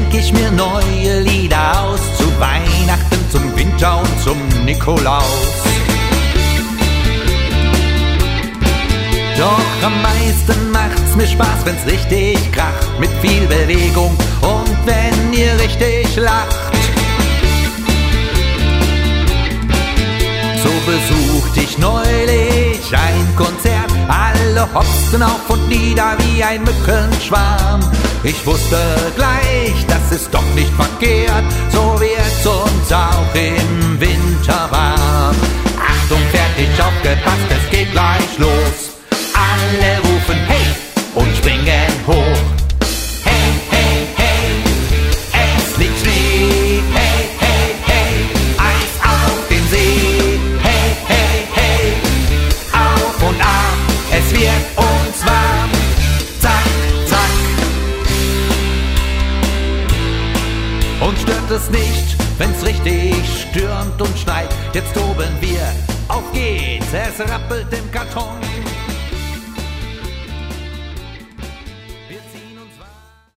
ich mir neue Lieder aus, zu Weihnachten, zum Winter und zum Nikolaus. Doch am meisten macht's mir Spaß, wenn's richtig kracht, mit viel Bewegung und wenn ihr richtig lacht. So besuchte ich neulich ein Konzert, alle hopsten auf und nieder wie ein Mückenschwarm. Ich wusste gleich, das ist doch nicht verkehrt, so wird's uns auch im Winter warm. Achtung, fertig, aufgepasst, es geht gleich los. Alle rufen hey und springen hoch. Hey, hey, hey, es liegt Schnee. Hey, hey, hey, Eis auf dem See. Hey, hey, hey, auf und ab, es wird uns warm. Zack, zack. Uns stört es nicht, wenn's richtig stürmt und schneit. Jetzt toben wir, auf geht's, es rappelt im Karton.